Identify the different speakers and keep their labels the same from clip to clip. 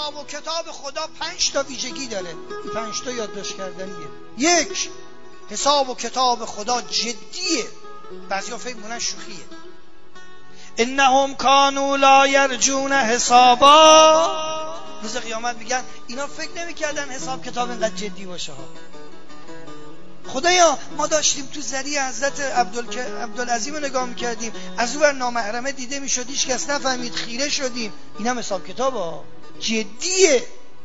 Speaker 1: حساب و کتاب خدا 5 تا ویژگی داره. این 5 تا یادداشت کردنیه. 1. حساب و کتاب خدا جدیه. بعضیا فکر می‌کنن شوخیه. انهم کانوا لا یرجون حسابا. روز قیامت میگن اینا فکر نمی‌کردن حساب کتاب اینقدر جدی باشه ها. خدایا ما داشتیم تو ذریع حضرت عبدالعظیم نگاه میکردیم، از اون ور نامحرمه دیده میشد، هیچ کس نفهمید، خیره شدیم. اینم حساب کتاب ها. جدیه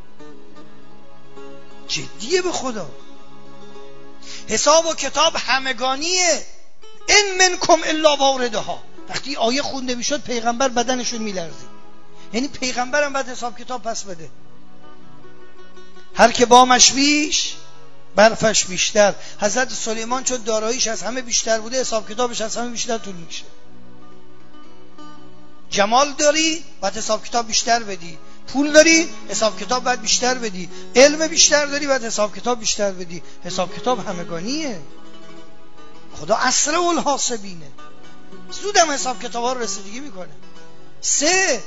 Speaker 1: به خدا. حساب و کتاب همگانیه. ان منکم الا واردها. وقتی آیه خونده میشد پیغمبر بدنشون میلرزید. یعنی پیغمبرم باید حساب کتاب پس بده. هر که بامش بیش برفش بیشتر. حضرت سلیمان چون داراییش از همه بیشتر بوده، حساب کتابش از همه بیشتر طول میشه. جمال داری باید حساب کتاب بیشتر بدی، پول داری حساب کتاب باید بیشتر بدی، علم بیشتر داری باید حساب کتاب بیشتر بدی. حساب کتاب همگانیه. خدا اسرع الحاسبینه. زودم حساب کتاب ها رو رسیدگی میکنه. 3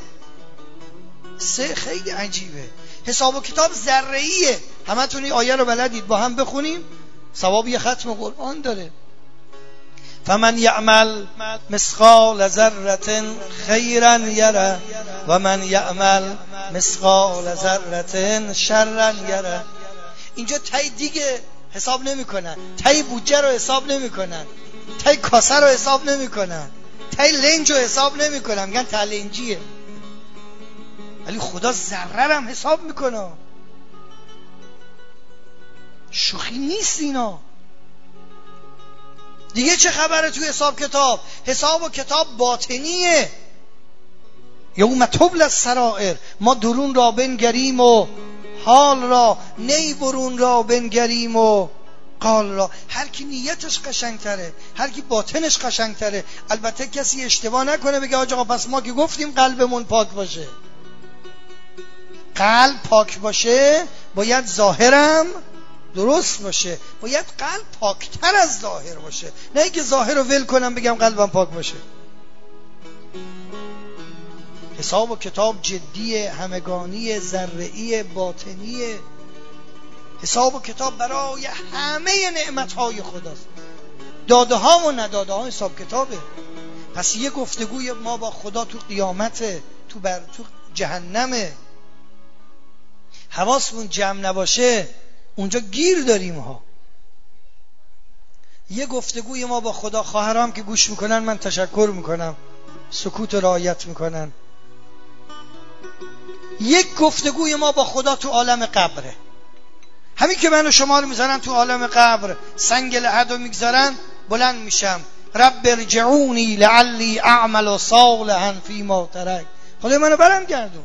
Speaker 1: خیلی عجیبه. حساب و کتاب ذره‌ایه. همتون این آیه رو بلدید، با هم بخونیم. ثواب یه ختم قرآن داره. فمن یعمل مثقال ذره خیرا یره و من یعمل مثقال ذره شرا یره. اینجا تای دیگه حساب نمی‌کنن، تای بودجه رو حساب نمی‌کنن، تای کاسه رو حساب نمی‌کنن، تای لنج رو حساب نمی‌کنن، میگن تا لنجیه. ولی خدا ذره هم حساب میکنه. شوخی نیست اینا. دیگه چه خبره توی حساب کتاب؟ حساب و کتاب باطنیه. یوم تبلی السرائر. ما درون را بنگریم و حال را، نی برون را بنگریم و قال را. هر کی نیتش قشنگتره، هر کی باطنش قشنگتره. البته کسی اشتباه نکنه بگه آقا پس ما که گفتیم قلبمون پاک باشه. قلب پاک باشه باید ظاهرم درست باشه. باید قلب پاکتر از ظاهر باشه، نه اینکه ظاهر رو ول کنم بگم قلبم پاک باشه. حساب و کتاب جدیه، همگانی، ذره‌ای، باطنی. حساب و کتاب برای همه نعمت‌های خداست. داده ها و نداده ها حساب کتابه. پس یه گفتگوی ما با خدا تو قیامته، تو جهنمه. حواسمون جمع نباشه اونجا گیر داریم ها. یه گفتگوی ما با خدا، خواهرام که گوش میکنن من تشکر میکنم، سکوت رعایت میکنن. یک گفتگوی ما با خدا تو عالم قبره. همین که من و شما رو میذارن تو عالم قبر، سنگ لحد رو میگذارن، بلند میشم رب ارجعونی لعلی اعمل صالحا فیما ترک. خدای منو برم گردون.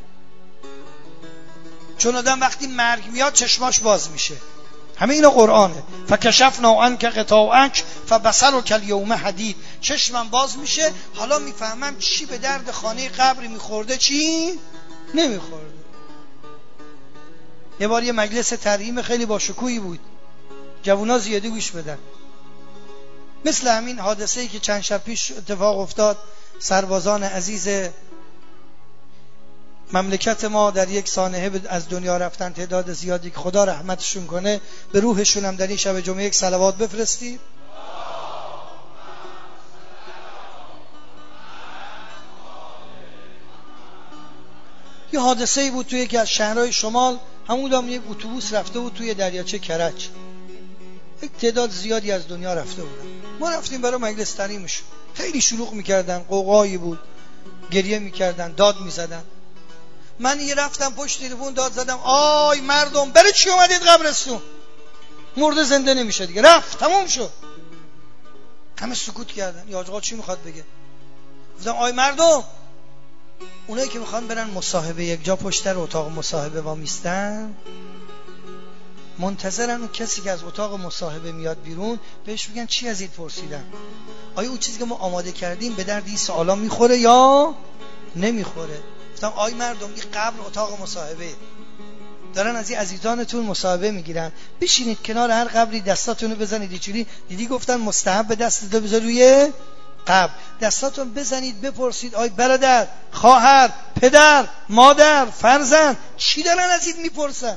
Speaker 1: چون آدم وقتی مرگ میاد چشماش باز میشه. همه اینا قرآنه. فکشفنا عنک غطاءک فبصرک الیوم حدید. چشمم باز میشه، حالا میفهمم چی به درد خانه قبری میخورده، چی نمیخورده. یه بار یه مجلس ترحیم خیلی با شکوهی بود، جوونا زیادی گوش بدن. مثل همین حادثه‌ای که چند شب پیش اتفاق افتاد، سربازان عزیز مملکت ما در یک سانحه از دنیا رفتن، تعداد زیادی که خدا رحمتشون کنه. به روحشون هم در این شب جمعه یک صلوات بفرستید. یه حادثه‌ای بود توی یکی از شهرهای شمال، همون یک اتوبوس رفته بود توی دریاچه کرج. یک تعداد زیادی از دنیا رفته بودن. ما رفتیم برای مجلس ترحیمشون. خیلی شلوغ می‌کردن، قوقایی بود، گریه می‌کردن، داد می‌زدن. من یه رفتم پشت تلفن داد زدم آی مردم برای چی اومدید قبرستون؟ مرده زنده نمیشه دیگه، رفت تموم شد. همه سکوت کردن. یا آقا چی میخواد بگه؟ گفتم آی مردم، اونایی که میخوان برن مصاحبه یک جا پشت در اتاق مصاحبه وامیستن، منتظرن اون کسی که از اتاق مصاحبه میاد بیرون بهش بگن چی ازید پرسیدن؟ آیا اون چیزی که ما آماده کردیم به درد این سوالا میخوره یا نمیخوره؟ گفتم آی مردم، این قبر اتاق مصاحبه، دارن از این عزیزانتون مصاحبه میگیرن، بشینید کنار هر قبری دستاتونو بزنید. چوری دیدی گفتن مستحب دستتو بذار روی قبر دستاتون بزنید بپرسید آی برادر، خواهر، پدر، مادر، فرزند چی دارن از این میپرسن؟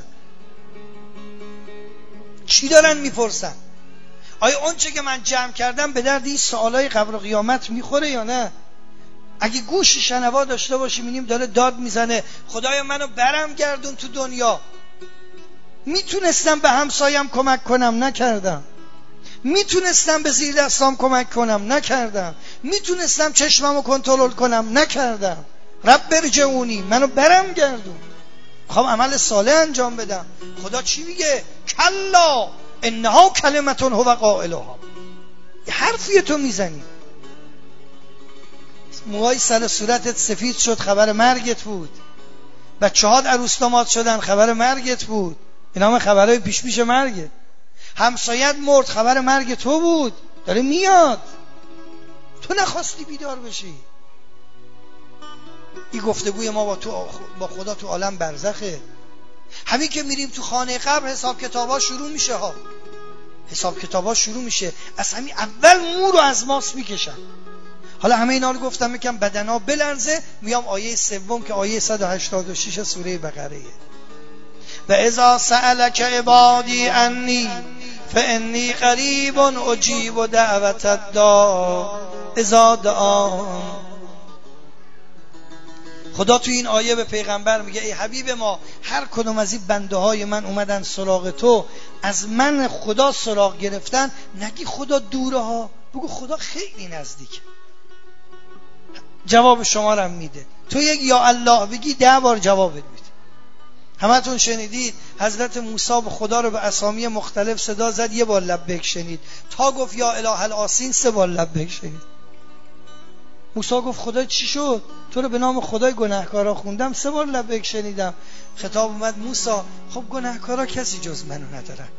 Speaker 1: چی دارن میپرسن؟ آیا اون چه که من جمع کردم به درد این سوالای قبر و قیامت میخوره یا نه؟ اگه گوش شنوا داشته باشیم میبینیم داره داد میزنه خدایا منو برم گردون تو دنیا. میتونستم به همسایم کمک کنم نکردم، میتونستم به زیر دستام کمک کنم نکردم، میتونستم چشممو کنترل کنم نکردم. رب ارجعونی، منو برم گردون، میخوام عمل صالح انجام بدم. خدا چی میگه؟ کلا انها کلمتون هو قائلها. یه حرفی تو میزنی، موهای سر صورتت سفید شد خبر مرگت بود، بچه‌هات عروس داماد شدن خبر مرگت بود، اینا همه خبرهای پیش پیش مرگه. همسایت مرد خبر مرگ تو بود، داره میاد، تو نخواستی بیدار بشی. این گفتگوی ما با خدا تو عالم برزخه. همین که میریم تو خانه قبر حساب کتابا شروع میشه ها، حساب کتابا شروع میشه. از همین اول مو رو از ماست میکشن. حالا همه اینا رو گفتم میگم بدنا بلرزه، میام آیه سوم که آیه 186 سوره بقره. و اذا سألك عبادی انی فانی قریب اجیب دعوت الداع اذا دعان. خدا تو این آیه به پیغمبر میگه ای حبیب ما، هر کدوم از این بنده های من اومدن سراغ تو، از من خدا سراغ گرفتن، نگی خدا دوره ها، بگو خدا خیلی نزدیکه. جواب شما رو میده. تو یک یا الله بگی 10 بار جوابت میده. همتون شنیدید حضرت موسی به خدا رو به اسامی مختلف صدا زد، 1 بار لبیک شنید. تا گفت یا اله الآسین 3 بار لبیک شنید. موسی گفت خدا چی شد؟ تو رو به نام خدای گناهکارا خوندم، 3 بار لبیک شنیدم. خطاب اومد موسی خب گناهکارا کسی جز منو ندارن.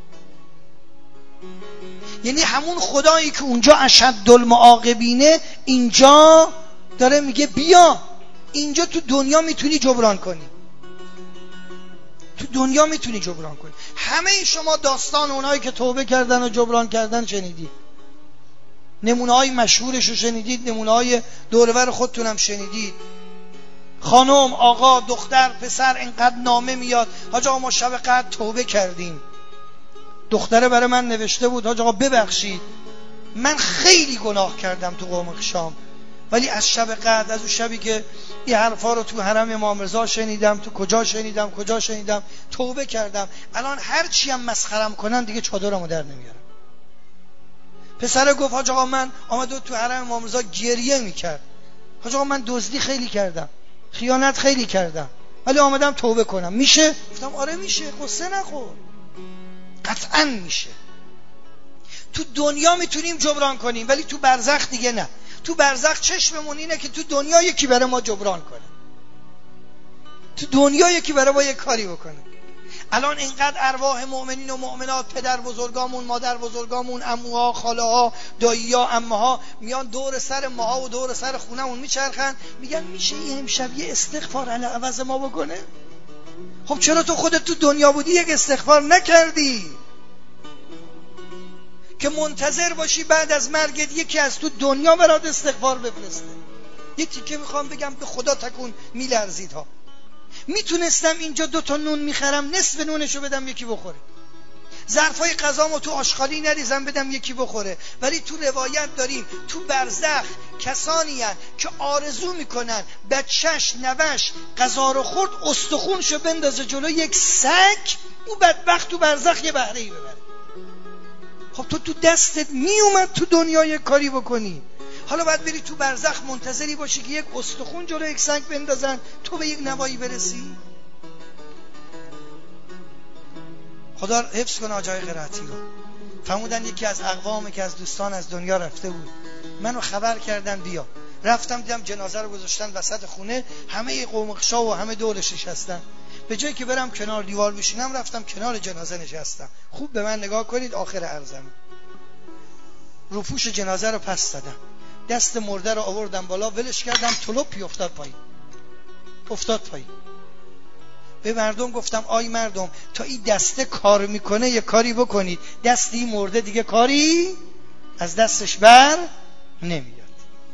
Speaker 1: یعنی همون خدایی که اونجا اشد المعاقبینه، اینجا داره میگه بیا، اینجا تو دنیا میتونی جبران کنی، تو دنیا میتونی جبران کنی. همه شما داستان اونایی که توبه کردن و جبران کردن شنیدید، نمونه های مشهورش رو شنیدید، نمونه های دورور خودتونم شنیدید. خانم، آقا، دختر، پسر، اینقدر نامه میاد حاج آقا ما شب قدر توبه کردیم. دختره برای من نوشته بود حاج آقا ببخشید من خیلی گناه کردم تو قوم شام، ولی از شب قدر، از اون شبی که این حرفا رو تو حرم امام رضا شنیدم، تو کجا شنیدم توبه کردم. الان هر چی هم مسخرم کنن دیگه چادرمو در نمیارم. پسر گفت حاج آقا من آمد تو حرم امام رضا گریه میکرد، حاج آقا من دزدی خیلی کردم، خیانت خیلی کردم، ولی آمدم توبه کنم، میشه؟ گفتم آره میشه، قصه نخور، قطعا میشه. تو دنیا میتونیم جبران کنیم ولی تو برزخ دیگه نه. تو برزخ چشممون اینه که تو دنیا یکی برای ما جبران کنه، تو دنیا یکی برای ما یک کاری بکنه. الان اینقدر ارواح مؤمنین و مؤمنات، پدر بزرگامون، مادر بزرگامون، عموها، خاله‌ها، دایی‌ها، عمه‌ها میان دور سر ماها و دور سر خونمون میچرخن، میگن میشه این امشب یه استغفار علی عوض ما بکنه؟ خب چرا تو خودت تو دنیا بودی یک استغفار نکردی؟ که منتظر باشی بعد از مرگت یکی از تو دنیا برات استغفار بفرسته. یه تیکه میخوام بگم به خدا تکون میلرزید ها. میتونستم اینجا 2 تا نون میخرم، نصف نونشو بدم یکی بخوره، ظرفای غذامو تو آشغالی نریزم بدم یکی بخوره. ولی تو روایت داریم تو برزخ کسانی هن که آرزو میکنن بچهش نوش غذا رو خورد استخونشو بندازه جلو یک سگ، او بدبخت تو برزخ یه بهره ای ببره. خب تو دستت میومد تو دنیا یک کاری بکنی، حالا باید بری تو برزخ منتظری باشی که یک استخون جلو یک سگ بندازن تو به یک نوایی برسی؟ خدا حفظ کنه آجای قرائتی رو. فرمودن یکی از اقوام که از دوستان از دنیا رفته بود، منو خبر کردن بیا. رفتم دیدم جنازه رو گذاشتن وسط خونه، همه قومقشا و همه دورش نشستن. به جایی که برم کنار دیوار بشینم رفتم کنار جنازه نشستم. خوب به من نگاه کنید، آخر عرضم روپوش جنازه رو پس دادم، دست مرده رو آوردم بالا، ولش کردم، طلوپی افتاد پایین. به مردم گفتم آی مردم تا این دسته کار میکنه یه کاری بکنید، دستی مرده دیگه کاری از دستش بر نمیاد.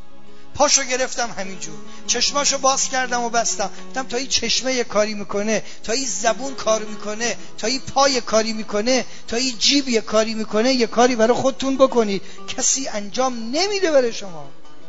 Speaker 1: پاشو گرفتم همینجور، چشماشو باز کردم و بستم. گفتم تا این چشمه یه کاری میکنه، تا این زبون کار میکنه، تا این پای کاری میکنه، تا این جیب یه کاری میکنه، یه کاری برای خودتون بکنید. کسی انجام نمیده برای شما.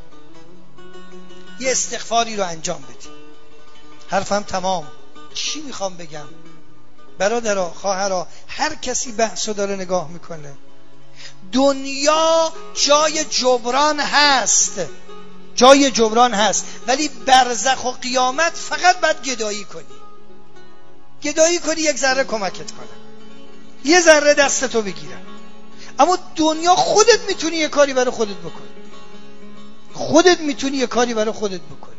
Speaker 1: یه استغفاری رو انجام بدید. حرفم تمام. چی میخوام بگم؟ برادرها، خواهرها، هر کسی بحثو داره نگاه میکنه، دنیا جای جبران هست، جای جبران هست، ولی برزخ و قیامت فقط باید گدایی کنی. گدایی کنی یک ذره کمکت کنه، یه ذره دستتو بگیرن. اما دنیا خودت میتونی یه کاری برای خودت بکنی. خودت میتونی یه کاری برای خودت بکنی.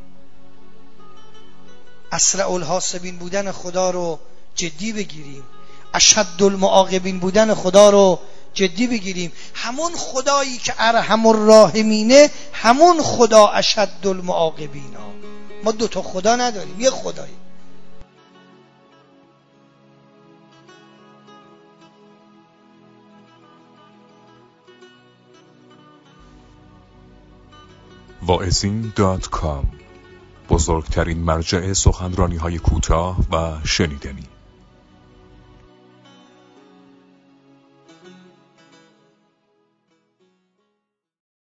Speaker 1: اسرع الحاسبین بودن خدا رو جدی بگیریم. اشد المعاقبین بودن خدا رو جدی بگیریم. همون خدایی که ارحم الراحمینه، همون خدا اشد المعاقبین. ما دوتا خدا نداریم، یه خدایی.
Speaker 2: واعظین.com، بزرگترین مرجع سخنرانی‌های کوتاه و شنیدنی.